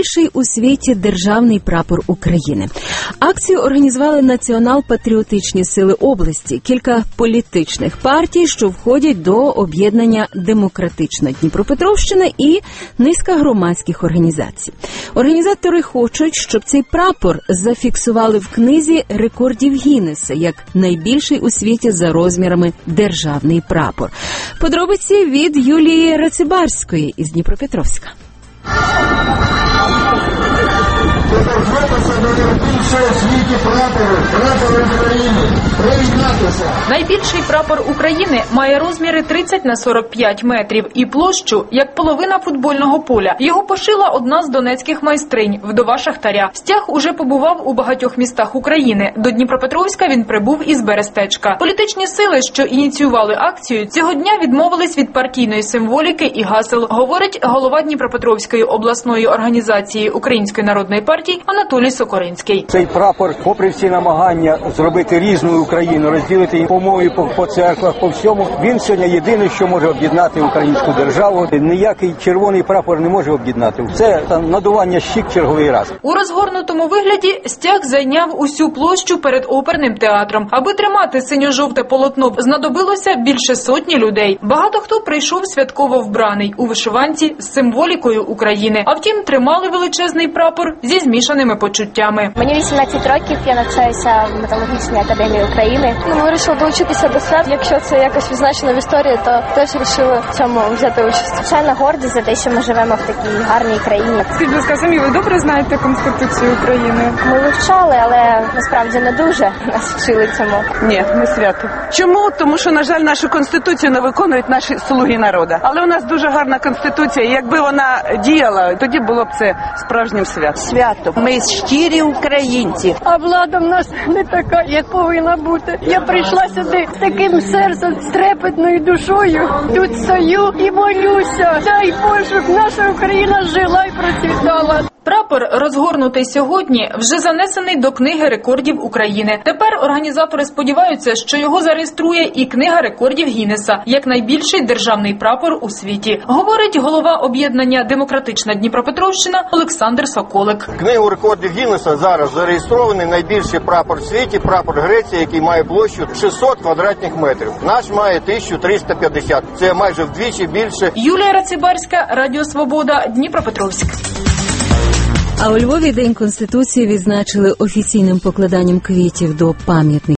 найбільший у світі державний прапор України. Акцію організували націонал-патріотичні сили області, кілька політичних партій, що входять до об'єднання «Демократична Дніпропетровщина» і низка громадських організацій. Організатори хочуть, щоб цей прапор зафіксували в книзі рекордів Гіннеса як найбільший у світі за розмірами державний прапор. Подробиці від Юлії Рацибарської із Дніпропетровська. Найбільший прапор України має розміри 30 на 45 метрів і площу, як половина футбольного поля. Його пошила одна з донецьких майстринь, вдова шахтаря. Стяг уже побував у багатьох містах України. До Дніпропетровська він прибув із Берестечка. Політичні сили, що ініціювали акцію, цього дня відмовились від партійної символіки і гасел, говорить голова Дніпропетровської обласної організації Української народної партії Анатолій Сокоринський. Цей прапор, попри всі намагання зробити різною Україну, розділити її по мові, по церквах, по всьому, він сьогодні єдиний, що може об'єднати українську державу. Ніякий червоний прапор не може об'єднати. Це надування щік черговий раз. У розгорнутому вигляді стяг зайняв усю площу перед оперним театром. Аби тримати синьо-жовте полотно, знадобилося більше сотні людей. Багато хто прийшов святково вбраний у вишиванці з символікою України. А втім, тримали величезний прапор зі змішаними почуттями. Мені 18 років, я навчаюся в металургічній академії України. Ми вирішили долучитися до свят. Якщо це якось відзначено в історії, то теж вирішили в цьому взяти участь. Звичайно, гордість за те, що ми живемо в такій гарній країні. Скажіть, будь ласка, самі ви добре знаєте Конституцію України? Ми вивчали, але насправді не дуже нас вчили цьому. Ні, не свято. Чому? Тому що, на жаль, нашу Конституцію не виконують наші слуги народу. Але у нас дуже гарна Конституція, і якби вона діяла, тоді було б це справжнім святом. Ми щирі українці. А влада в нас не така, як повинна бути. Я прийшла сюди з таким серцем, з трепетною душою. Тут стою і молюся. Дай Боже, щоб наша Україна жила і процвітала. Прапор, розгорнутий сьогодні, вже занесений до Книги рекордів України. Тепер організатори сподіваються, що його зареєструє і Книга рекордів Гіннеса, як найбільший державний прапор у світі, говорить голова об'єднання «Демократична Дніпропетровщина» Олександр Соколик. Книгу рекордів Гіннеса зараз зареєстрований найбільший прапор в світі, прапор Греції, який має площу 600 квадратних метрів. Наш має 1350. Це майже вдвічі більше. Юлія Рацибарська, Радіо Свобода, Дніпропетровськ. А у Львові День Конституції відзначили офіційним покладанням квітів до пам'ятників